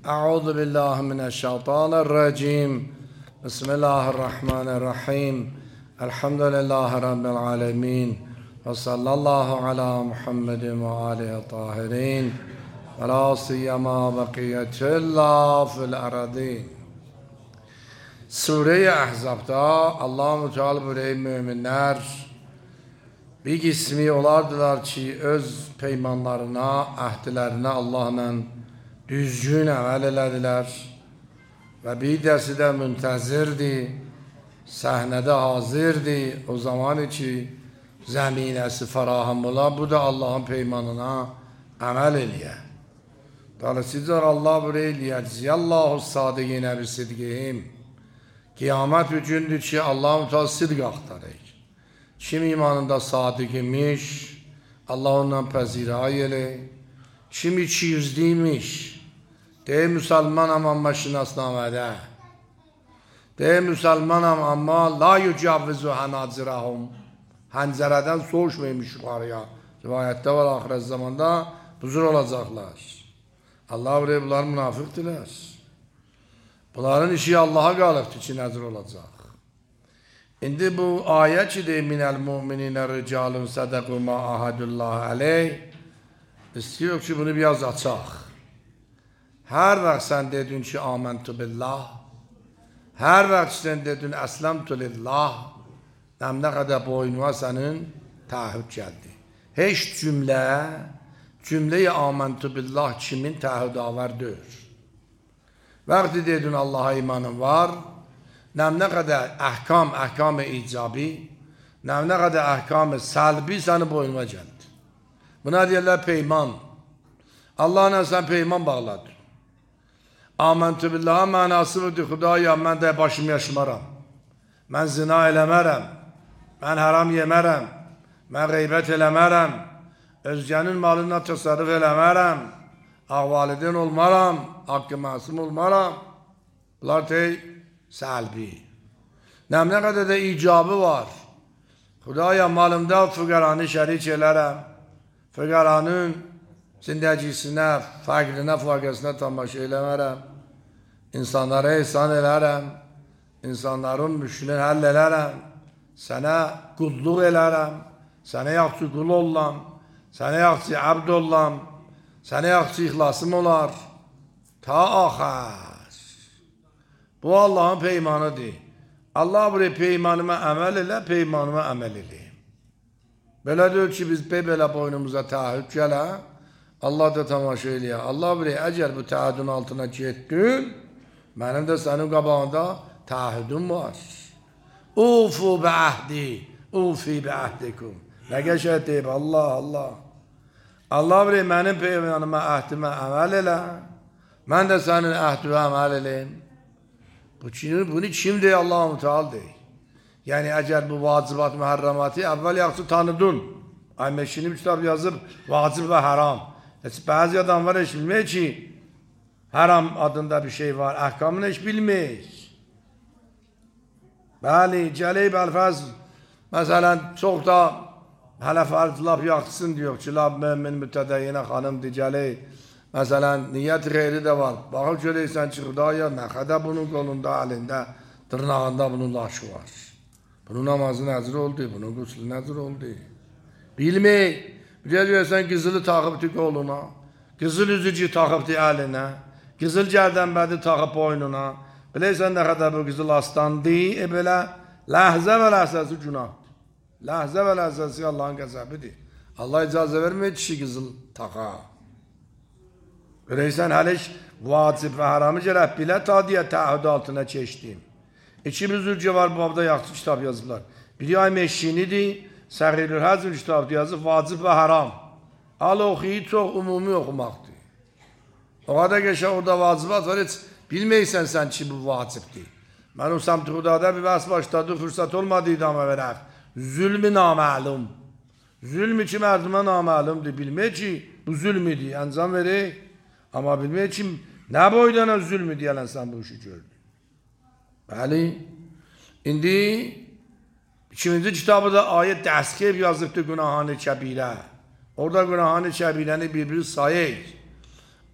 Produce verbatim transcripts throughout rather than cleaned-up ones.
أعوذ بالله من الشيطان الرجيم بسم الله الرحمن الرحيم الحمد لله رب العالمين وصلى الله على محمد وآله الطاهرين ولا سيما بقية الله في الأرضين. Sure-i Ahzab'da Allah-u Teala buyuruyor müminler bir qismi olardılar ki öz peymanlarına, ahdlərinə Allahla düzgün əməl elədilər və bir dəsi də müntəzirdi, səhnədə hazirdi. O zaman ki zəminəsi fərahəm ola, bu da Allahın peymanına əməl eləyə. Dolayısıyla Allah buyuruyor liyəcziyallahu sadiqinə bi sidqihim. Qiyamət bir gündür ki Allah-u Teala sidq axtarır. Kim imanında sadiq imiş, Allah ondan pəzirəy elə. Kim iki yüzlü imiş, deyir müsəlmanam amma şinasnamədə. Deyir müsəlmanam amma la yücavvizu hənacirəhum. Həncərədən soğuşmaymış yuxarıya. Rivayətdə var axirət zamanda buzur olacaqlar. Allah buraya bunlar münafıqdırlar. Bunların işi Allah'a qalıbdır ki nəzir olacaq. İndi bu ayə ki deyir minəl mu'mininə ricalun sədəqu ma ahadullah aleyh. İstiyor ki bunu biraz açaq. Hər vaxt sən dedin ki amantu billah, hər vaxt sən dedin əslamtu lillah, nə qədər boynuna sənin təəhhüd gəldi. Heç cümlə, cümlə-i amantu billah kimin təəhhüd avərdir? Vaxtı dedin Allah'a imanın var, nə qədər əhkam, əhkam-ı icabi, nə qədər əhkam-ı səlbi səni boynuna gəldi. Buna deyirlər peyman. Allah'la sən peyman bağladın. Amentü billaha mənası budur, Xudaya mən də başım yaşmaram. Mən zina eləmərəm. Mən haram yemərəm. Mən qeybət eləmərəm. Özgənin malına təsərrüf eləmərəm. Ağvalidin olmaram. Haqqı məsum olmaram. Bunlar dey səlbi. Nə qədər də icabı var. Xudaya malımda füqəranı şərik elərəm. Füqəranın zindəcisinə, fəqrinə, fəqəsinə tamaşa eləmərəm. İnsanlara ihsan elərəm. İnsanların müşkülünü həll elərəm. Sənə qulluq elərəm. Sənə yaxşı qul olam. Sənə yaxşı abd olam. Sənə yaxşı ixlasım olar. Ta axər. Bu Allahın peymanıdır. Allah buraya peymanıma əməl elə, peymanıma əməl elə. Belə deyir ki biz belə boynumuza təəhhüd gələ, Allah da tamaşa eləyə. Allah buraya əgər bu təəhhüdün altına getdin, mənim də sənin qabağında təəhhüdüm var. Ufu bi əhdi, ufi bi əhdikum. Nə qəşəng deyib Allah, Allah. Allah buraya mənim peymanıma, əhdimə əməl elə, mən də sənin əhdimə əməl eləyim. Bunu kim deyir? Allah-u Teala deyir. Yani eğer bu vacibat müherramatı evvel yaxşı tanıdın. Ay meşini bir kitap yazıp vacib ve haram. E, bazı adam var hiç bilmiyor ki haram adında bir şey var. Ahkamını hiç bilmiyor. Bəli, gəlib əlfəz mesela çok da hələ farzlab yaxşısın diyor ki lab mümin mütədəyyinə xanımdır gəlib. Mesela niyet xeyri de var. Baxıb görəysən ki Xudaya nə qədər bunun qolunda, əlində, dırnağında bunun laşı var. Bunun namazı nəzir oldu, bunun quslu nəzir oldu. Bilmək, biləcəksən qızılı taxıbdı qoluna, qızıl üzücü taxıbdı əlinə, qızıl gərdənbədi taxıb boynuna. Biləysən nə qədər bu qızıl aslandı, e belə ləhzə və ləhzəsi günahdır. Ləhzə və ləhzəsi Allahın qəzəbidir. Allah icazə verməyir kişi qızıl taxa. Biləysən hələ vacib və haramı gərək bilə ta deyə təəhhüd altına keçdim. İki büzürcə var bu babda yaxşı kitab yazıblar. Biri ay meşinidir, Səğirül Həzm kitabı yazıb, vacib və haram. Al oxuyu çox umumi oxumaqdır. O qədər qəşə orada vacibat var, heç bilməysən sən ki bu vacibdir. Mən o Samtuğdada bir bəs başladı, fürsət olmadı idamə verək. Zülmü naməlum. Zülmü ki mərdumə naməlumdur. Bilmək ki bu zülmüdür, əncam verək. Amma bilmək ki nə boydana zülmü deyələn sən bu işi gördün. Bəli, indi ikinci kitabı da ayet dəstgir yazıbdır günahani kəbirə. Orada günahani kəbirəni bir-biri sayır.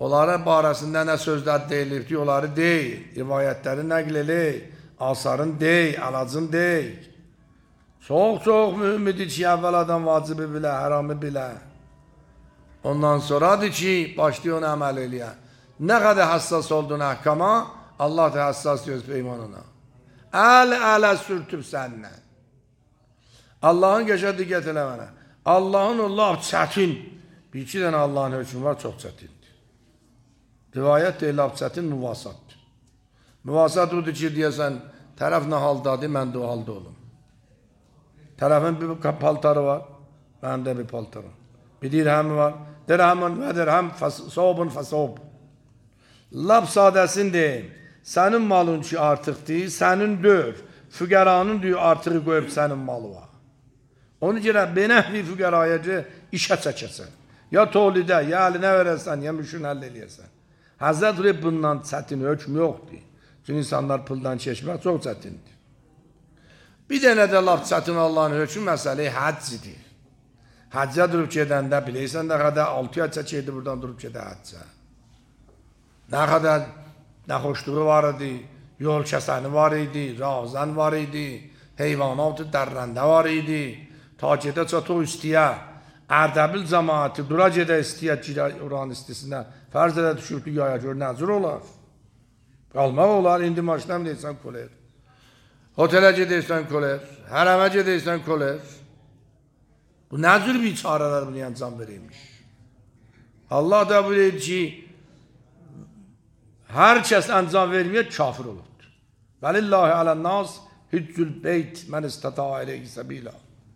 onların barəsində nə sözlər deyilibdi, onları deyil. Rivayətləri nəql eləyik. Asarın deyil, əlacın deyil. Çox-çox mühümdür ki, əvvəl adam vacibi bilə, həramı bilə. Ondan sonradır ki, başlıyor onu əməl eləyən. Nə qədər həssas olduğunu əhkama, Allah da həssas göz peymanına. Əl-ələ sürtüb səninlə. Allahın qəşə diqqət elə mənə. Allahın o laf çətin. Bir iki dənə Allahın hökmü var, çox çətindir. Rivayət deyil, laf çətin, müvasatdır. Müvasat odur ki, deyəsən, tərəf nə haldadır, mən də o halda olum. Tərəfin bir paltarı var, məndə bir paltarım. Bir dirhəmi var, dirhəmin və dirhəm, sobun fəsob. Laf sadəsin deyim, sənin malın ki artıqdır, sənin dör, füqəranın diyor artığı qoyub sənin malı var. Onu görə benəhvi füqərayacı işə çəkəsən. Ya tolidə, ya əlinə verəsən, ya müşün həll eləyəsən. Həzrət Rəbb bundan çətin hökm yoxdur. Çünki insanlar puldan çeşmək çox çətindir. Bir dənə də laf çətin Allahın hökmü məsələyi həccidir. Həccə durub gedəndə biləysən nə qədər altı ay çəkirdi buradan durub gedə həccə. Nə qədər nə xoşluğu var idi, yol kəsəni var idi, razən var idi, heyvanatı dərrəndə var idi. Ta gedə çatıq istəyə, Ərdəbil cəmaəti dura gedə istəyə girə oranın istisinə, fərz edə düşürdü yaya gör, nəzir olar. Qalmaq olar, indi maşınam deyirsən koler. Otelə gedirsən koler, hərəmə gedirsən koler. Bu nə cür bir çarələr bunu yancan verilmiş. Allah da bilir ki, hər kəs əncam verməyət, kafir olur. Vəlillahi alənnaz, hüccül beyt, mən istata iləyhi səbilə.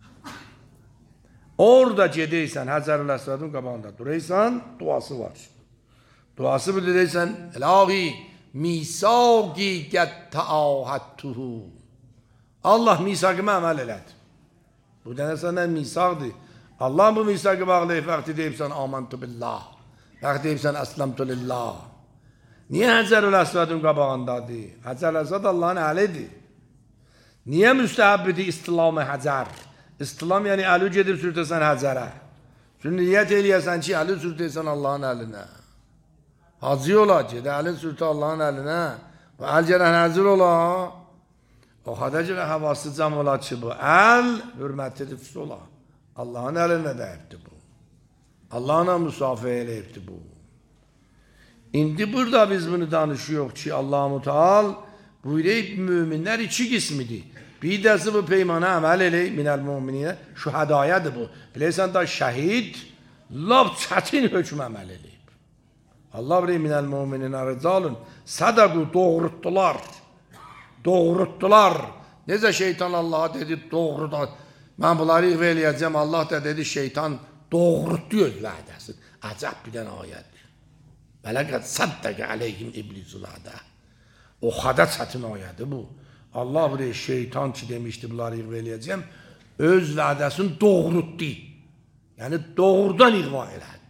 Orada gedəysən, Həzərül Əsvədin qabağında duraysan, duası var. Duası bildirəysən, İlahi, misaqi qəd təahəttuhu. Allah misaqımı əməl elədi. Bu dənə səndən misaqdır. Allah bu misaqı bağlayıb, vaxtı deyibsən, amantu billah. Vaxtı deyibsən, əsləmtu lillah. Niyə Həzərül Əsvədin qabağındadır? Həzərül Əsvəd Allahın əlidir. Niyə müstəhəbbidir istilam-ı Həzər? İstilam yəni əli gedib sürtəsən Həzərə. Çünki niyyət eləyəsən ki, əli sürtəysən Allahın əlinə. Hacı ola, gedə əlin sürtə Allahın əlinə. Və əl gələn həzir ola. O xada görə havası cam ola ki, bu əl hürmətli rifs ola. Allahın əlinə dəyibdir bu. Allahına müsafiə eləyibdir bu. İndi burada biz bunu danışıyoruz ki, Allah-u Muteal buyurub müminlər iki qismidir. Bir dəsi bu peymana əməl eləyib, minəl mümininə, şühədayədir bu. Biləysən da şəhid, laf çətin hökm əməl eləyib. Allah bilir, minəl mümininə ricalun, sədəqu doğrutdular. Doğrutdular. Necə şeytan Allah'a dedi, doğrudan. Mən bunları iğvə eləyəcəm, Allah da dedi, şeytan doğrutdu öz vədəsin. Əcəb bir dənə ayədir. Vələqəd səddəqə əleyhim iblisul ədə. O xada çətin ayədir bu. Allah bilir, şeytan ki demişdi, bunları iğva eləyəcəm, öz vədəsini doğrutdu. Yəni, doğrudan iğva elədi.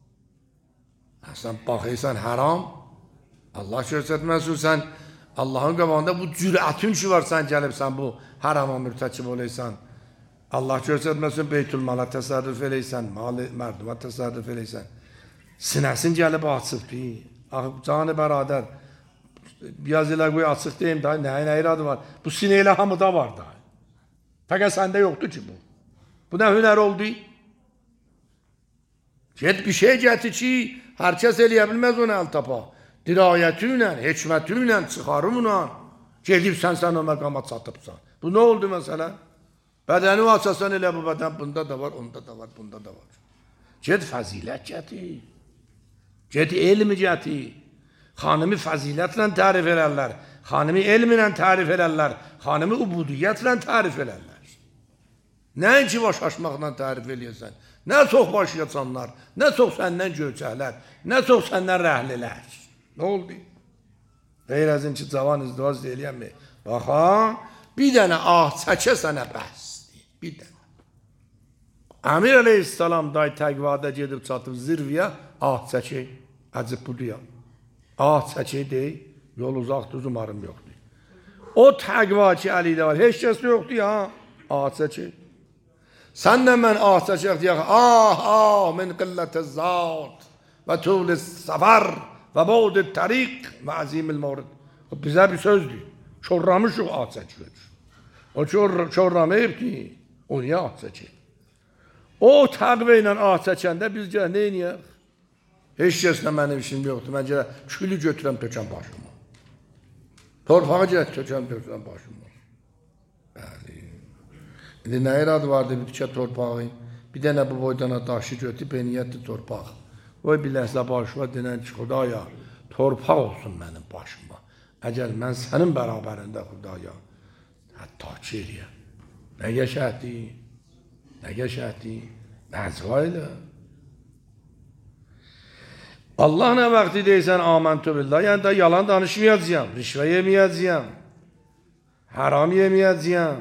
Sən baxıysan, haram, Allah göstərməsin, sən Allahın qabağında bu cürətin ki var, sən gəlibsən bu harama mürtəkib oleysən. Allah göstərməsin, beytülmala təsərrüf eləysən, mərduma təsərrüf eləysən. Sinəsin gəlib açıbdır. Canı bərabər. Biraz elə qoy açıq deyim da, nəyin əyradı var. Bu sinə hamıda var da. Fəqət səndə yoxdur ki bu. Bu nə hünər oldu? Get bir şey gətir ki, hər kəs eləyə bilməz onu əl tapa. Dirayəti ilə, hikməti ilə, çıxarım ilə gedibsən, sən o məqama çatıbsan. Bu nə oldu məsələ? Bədəni açasan elə bu bədən, bunda da var, onda da var, bunda da var. Get fəzilət gətir. Get elmi gətir. Xanımı fəzilətlə tərif edərlər, xanımı elmlə tərif edərlər, xanımı ubudiyyətlə tərif edərlər. Nəinki baş açmaqla tərif edərsən, nə çox baş yaçanlar, nə çox səndən göçəklər, nə çox səndən rəhlilər. Nə oldu? Qeyr əzin ki, cavan izdivaz deyiləyəm mi? Baxa, bir dənə ah çəkə sənə bəsdir, bir dənə. Əmir əleyhissalam day təqvada gedib çatıb zirviyə, ah çəkə, əcib budur ya. Ah çəkək deyil, yol uzaqdır, umarım yoxdur. O təqva ki əlidə var, heç kəs yoxdur ya, ah çəkək. Səndən mən ah çəkək deyək, ah, ah, min qillətə zat, ve tuğl safar ve bu'd tarik ve azim el-mawrid. Bize bir sözdü. Çorramış o ağ seçiyor. O çor, çorramayıp ki oraya ağ seçiyor. O takviyle ağ seçende biz gələ ne iniyək? Heç kəslə mənim işim yoxdur. Mən gələ külü götürəm tökəm başıma. Torpağı gələ tökəm tökəm başıma. Bəli. İndi nə iradı vardı bir tükə torpağı? Bir dənə bu boydana daşı götürüb beniyyətli torpaq. Oy bir ləhzə başıma denən ki, Xudaya, torpaq olsun mənim başıma. Əgər mən sənin bərabərində Xudaya, hətta ki eləyəm. Nə qəşəhdi? Nə qəşəhdi? Nəzva ilə. Allah nə vaxtı deysən amantü billah, yəni da yalan danışmayacağım, rişvə yeməyəcəyəm, haram yeməyəcəyəm,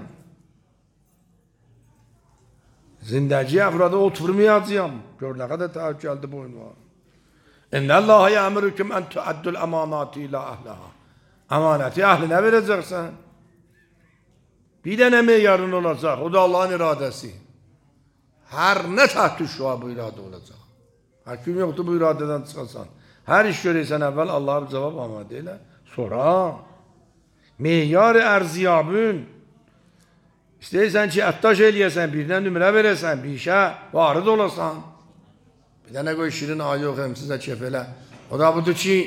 zindəci əfrada oturmayacağım. Gör nə qədər təəccüb gəldi boynuma. İnnəllaha yəmürüküm ən tuəddül əmanati ilə əhləha. Əmanəti əhlinə verəcəksən. Bir dənə meyarın olacaq, o da Allahın iradəsi. Hər nə təhtü şua bu iradə olacaq. Hakim yoxdur bu iradədən çıxasan. Hər iş görəysən əvvəl Allah'a cavab amadə elə. Sonra meyar ərziyabın. İstəyirsən ki, əttaş eləyəsən, birdən nümrə verəsən, bir işə varid olasan. Bir dənə qoy şirin ayə oxuyum sizə kef elə. O da budur ki,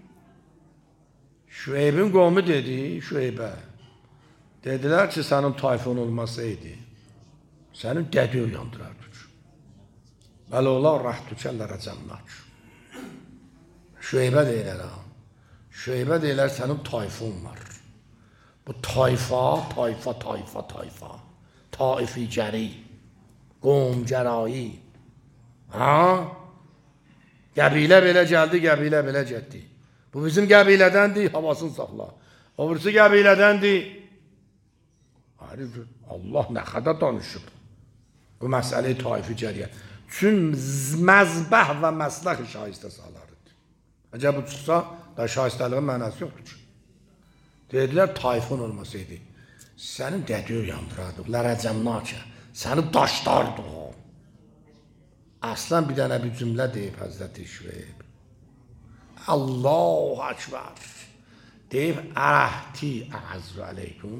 Şüeyb'in qovmu dedi, Şüeyb'ə. Dedilər ki, sənin tayfun olmasaydı, sənin dədi uyandırardı. Bəli olar rəhtükəllərə cənnət. Şüeybə deyilər ha. Şüeybə deyilər sənin tayfun var. Bu tayfa, tayfa, tayfa, tayfa. Taifi gəri. Qom gərayi. Ha? Qəbilə belə gəldi, qəbilə belə getdi. Bu bizim qəbilədəndir, havasını saxla. O birisi qəbilədəndir. Allah nə qədər danışıb. Bu məsələyi taifi gəriyə. Çün məzbəh və məsləx şahistə salarıdır. Əcəb bu çıxsa, da şahistəliğin mənəsi yoxdur ki. Dedilər, tayfun olmasaydı, sənin dədi uyandırardı, lərəcəmnakə, səni daşlardı o. Əslən bir dənə bir cümlə deyib Həzrəti Şüeyb. Allahu Akbar. Deyib, ərəhti əəzzü əleykum.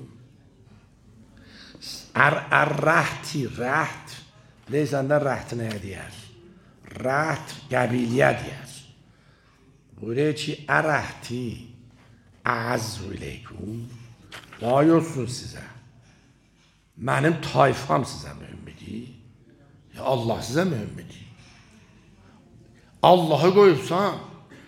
Ər-rəhti, rəht. Biləyəndə rəht nəyə deyər? Rəht qəbilyə deyər. Buyuruyor ki, ərəhti əəzzü ileykum. Vay olsun sizə. Mənim tayfam sizə mühümmidir. Ya Allah sizə mühümmidir. Allahı qoyubsan,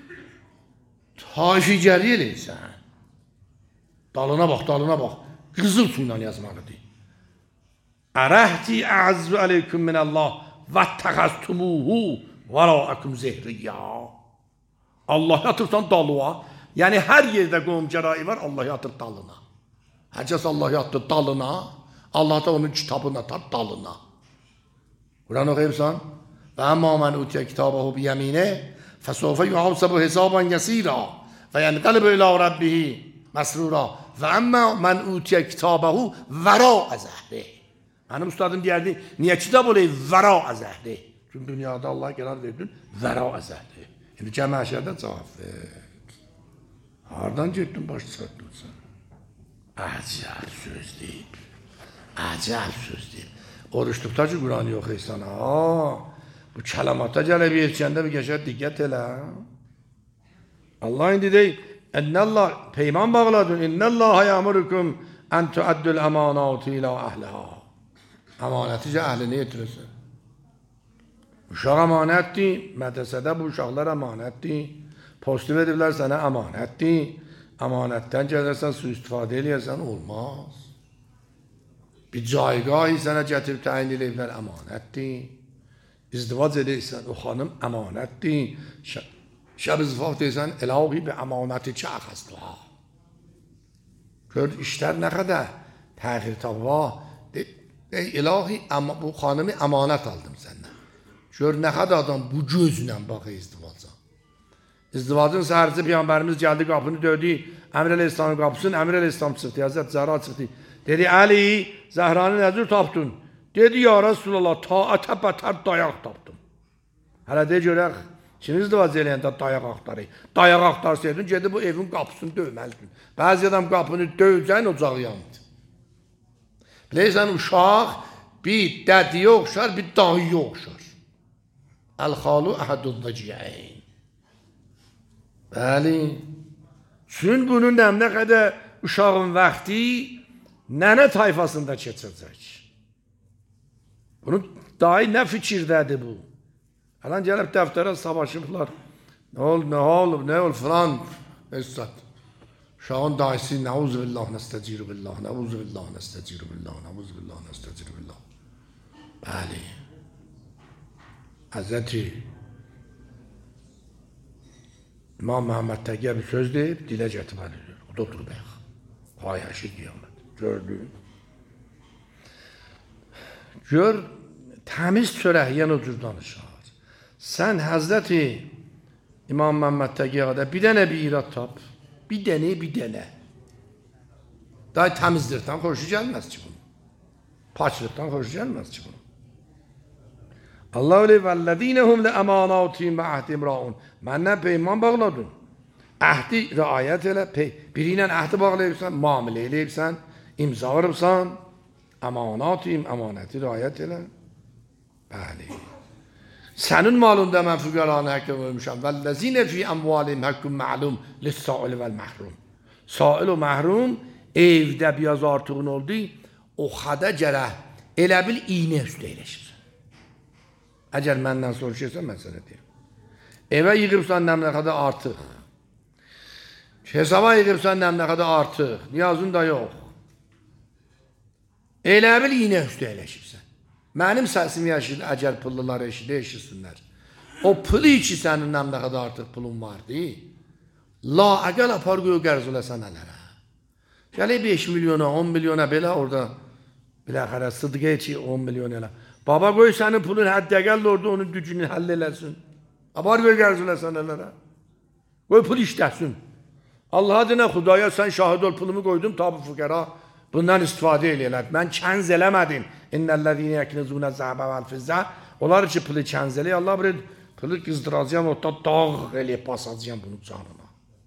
tayfi gəri eləysən. Dalına bax, dalına bax. Qızıl suyla yazmalıdır. Ərəhti əəzzü əleykum minəllah və təxəstumuhu və rəəkum zehriyyə. Allah yatırsan dalığa. Yəni hər yerdə qovm gərayi var, Allah yatır dalına. Hər kəs Allah yatır dalına, Allah da onun kitabını atar dalına. Quran oxuyursan? Və əmmə mən utiyə kitabəhu biyəminə fəsofə yuhasəbu hesaban yəsirə və yənqəlbə ilə Rəbbihi məsrura və əmmə mən utiyə kitabəhu vəra əzəhri. Mənim ustadım deyərdi, niyə kitab olayı vəra əzəhri? Çünki dünyada Allah qərar verdin, vəra əzəhri. İndi cəmə əşərdə cavab ver. Hardan getdin baş çıxartdın sən? Əcəl söz deyib. Əcəl söz deyib. Oruçluqda ki, Quranı yoxuysan, bu kəlamata gəlib yetişəndə bir qəşər diqqət elə. Allah indi deyib, Ennəllah, peyman bağladın, İnnəllaha yəmurukum ən tuəddül əmanatı ilə əhliha. Əmanəticə əhlinə yetirirsən. Uşaq əmanətdir, mədrəsədə bu uşaqlar əmanətdir. Postu veriblər sənə əmanətdir. Əmanətdən gəlirsən, su istifadə eləyərsən, olmaz. Bir caygahı sənə gətirib təyin eləyiblər, əmanətdir. İzdivac eləyirsən, o xanım əmanətdir. Şəb izvaf deyirsən, ilahi bir əmanəti ki, əxəstüha. Gör, işlər nə qədər təxir tavva. Ey ilahi, bu xanımı əmanət aldım səndən. Gör, nə qədər adam bu gözlə baxı izdivaca. İzdivacın səhərci Peyğəmbərimiz gəldi, qapını döydü, Əmr Əleyhisselamın qapısını, Əmr Əleyhisselam çıxdı, Həzrət Zəhra çıxdı. Dedi, Əli, Zəhranı nəzir tapdın? Dedi, ya Rasulallah, taətə bətər dayaq tapdım. Hələ de görək, İkiniz izdivac eləyəndə dayaq axtarır. Dayaq axtarsaydın, gedib bu evin qapısını döyməliydin. Bəzi adam qapını döyəcəyin ocağı yandı. Bilirsən, uşaq bir dədiyə oxşar, bir dayıya oxşar. Əl-xalu əhədud-vəciyəyn. Bəli. Çünki bunun nə qədər uşağın vaxtı nənə tayfasında keçəcək. Bunun dayı nə fikirdədir bu? Hələ gəlib dəftərə savaşıblar. Nə olub, nə olub, nə olub filan. Esad. Uşağın dayısı nəuzu billah, nəstəciru billah, nəuzu billah, nəstəciru billah, nəuzu billah, nəstəciru billah. Bəli. Həzrəti İmam Məhəmməd Təqiyə bir söz deyib, dilə gətirməlidir. O da otur bəyək. Hayəşi qiyamət. Gördün. Gör, təmiz çörəkiyən o cür danışar. Sən Həzrəti İmam Məhəmməd Təqiyyədə bir dənə bir irad tap. Bir dənə, bir dənə. Daha təmizlikdən xoşu gəlməz ki bunu. Paçlıqdan xoşu gəlməz ki bunu. Allah öyle vəlləzinəhum lə əmanatihim və əhdim raun. Məndən peyman bağladın. Əhdi riayət elə. Biri ilə əhdi bağlayıbsan, muamilə eləyibsən, imza veribsən. Əmanatihim, əmanəti riayət elə. Bəli. Sənin malında mən füqəranı həqqə vermişəm. Vəlləzinə fi əmvalihim həqqün məlum lissail vəl məhrum. Sail o məhrum evdə biraz artığın oldu, o xada gərək elə bil iynə üstə eləşir. Əgər məndən soruşursan, mən sənə deyim. Evə yığıbsan nəmlə qədər artıq. Hesaba yığıbsan nəmlə qədər artıq. Niyazın da yox. Elə bil iynə üstə eləşibsən. Mənim səsimi yaşayır, əgər pullular eşidə eşitsinlər. O pulu ki sənin nəmlə qədər artıq pulun vardı, la əgəl apar qoyu qərz oləsən ələrə. Gələ beş milyona, on milyona belə orada biləxərə sıdqə ki on milyon elə. Baba qoy sənin pulun həddəgəl orada onun gücünü həll eləsin. Apar qoy qərz oləsən ələrə. Qoy pul işləsin. Allah adına Xudaya sən şahid ol pulumu qoydum tabi füqəra. Bundan istifadə eləyirlər. Mən kənz eləmədim. İnnəl-ləzīnə yəknizunə zəhbə vəl-fizzə. Onlar ki, pulu kənz eləyir. Allah bilir, pulu qızdıracağım, orada dağ eləyib basacağım bunun canına.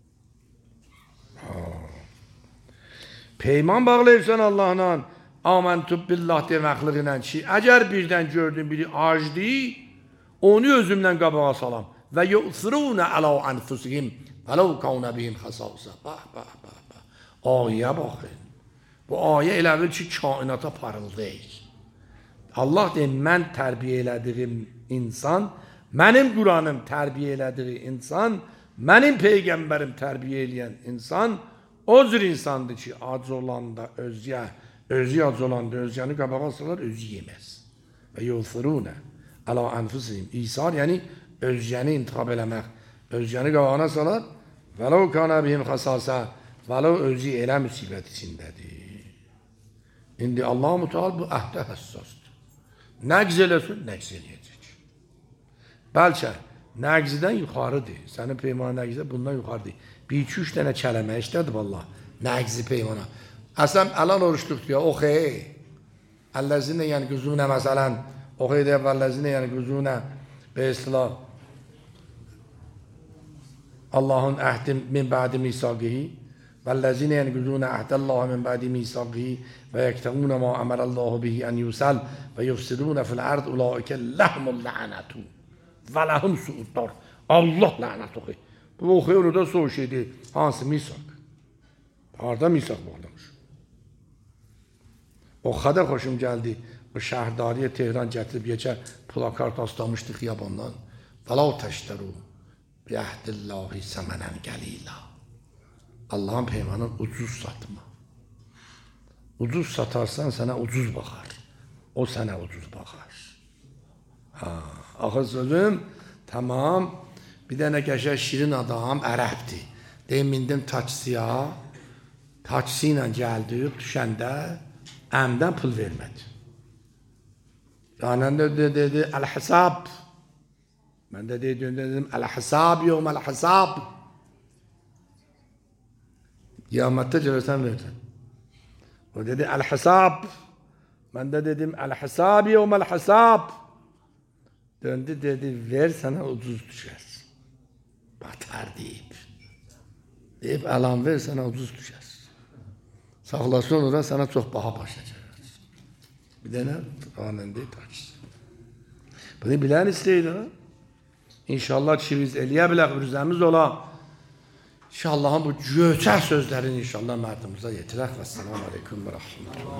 Peyman bağlayırsan Allahla, aməntub billah deməkliq ilə ki, əgər birdən gördün biri acdı, onu özümdən qabağa salam. Və yu'thirunə ələ ənfusihim vələv kavnə bihim xəsavsə. Bax, bax, bax, bax. Ayə baxın. Bu ayə elə bil ki, kainata parıldayır. Allah deyir, mən tərbiyə elədiyim insan, mənim Quranım tərbiyə elədiyi insan, mənim Peyğəmbərim tərbiyə eləyən insan, o cür insandır ki, ac olanda özgə, özü ac olanda özgəni qabağa salar, özü yeməz. Və yulfirunə əla ənfusihim. İsar, yəni özgəni intixab eləmək, özgəni qabağına salar, vələv kana bihim xəsasə, vələv özü elə müsibət içindədir. İndi Allah-u Teala bu əhdə həssasdır. Nəqz eləsin, nəqz eləyəcək. Bəlkə nəqzidən yuxarıdır. Sənin peymanı nəqzidə bundan yuxarıdır. Bir iki üç dənə kələmə işlədir valla. Nəqzi peymana. Əslən, əlan oruçluq diyor, oxey. Əlləzinə, yəni qüzunə məsələn, oxey deyək, əlləzinə, yəni qüzunə, be istilah, Allahın əhdi min bədi misaqihi, vəllezine yenqudun ahdallahi min ba'di misaqihi ve yektevun ma amarallahu bihi en yusal ve yufsidun fil ard ulaike lahumul la'natu ve lahum su'ud-dar. Allah la'nat oxuy. Bu oxuyur da soğuk şey değil. Hansı misak? Harda misak bağlamış? O kadar hoşum geldi. O şəhrdariyə Tehran gətirib yekə plakart aslamışdı xiyabandan. Fəlav təştəru bi əhdillahi səmənən gəlila. Allah'ın peymanını ucuz satma. Ucuz satarsan sana ucuz bakar. O sana ucuz bakar. Ha, axı sözüm tamam. Bir dənə qəşəng şirin adam ərəbdir. Deyim mindim taksisiya. Taksisi ilə gəldi, düşəndə əmdən pul vermədi. Canəndə dedi, dedi, əl-hesab. Mən də dedim, dedim, əl-hesab yevm əl-hesab. Qiyamətdə görürsən verdin. O dedi, əl-hesab. Mən də dedim, əl-hesab yevm əl-hesab. Döndü, dedi, ver sənə ucuz düşərsin. batar deyib. Deyib, əlan ver, sənə ucuz düşər. Saxlasın ora, sənə çox baha başa gəlir. Bir dənə anəndə takis. Bunu bilən istəyir ha? İnşallah ki biz eləyə bilək, rüzəmiz ola. İnşallahın bu göçək sözlərini inşallah mərdimizə yetirək. Və selamu aleyküm və rəhmətullah.